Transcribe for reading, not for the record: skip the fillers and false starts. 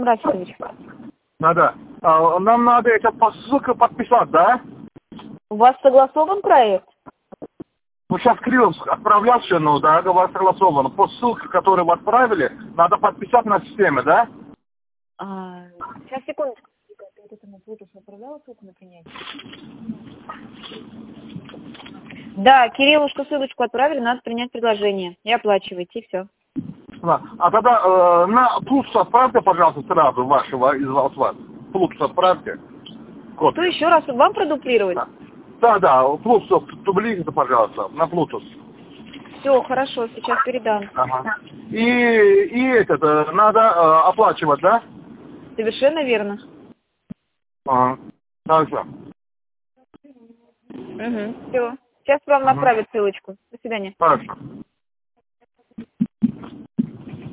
Рафисович. Надо. Нам надо это по ссылке подписать, да? У вас согласован проект? Ну, сейчас Крилов отправлял все, ну, да, у вас согласовано. По ссылке, которую вы отправили, надо подписать на системе, да? Сейчас, секундочку. Я этому Плутусу отправляла ссылку на принятие? Да, Кириллушку ссылочку отправили, надо принять предложение. И оплачивайте, и все. Да. А тогда на Плутус отправьте, пожалуйста, сразу вашего из вас. Плутус отправьте. Копию. Что еще раз вам продуплировать? Да, Плутус дублируйте, пожалуйста, на Плутус. Все, хорошо, сейчас передам. Ага. И этот, надо оплачивать, да? Совершенно верно. Ага. Хорошо. Угу, все. Сейчас вам направят ссылочку. До свидания. Хорошо.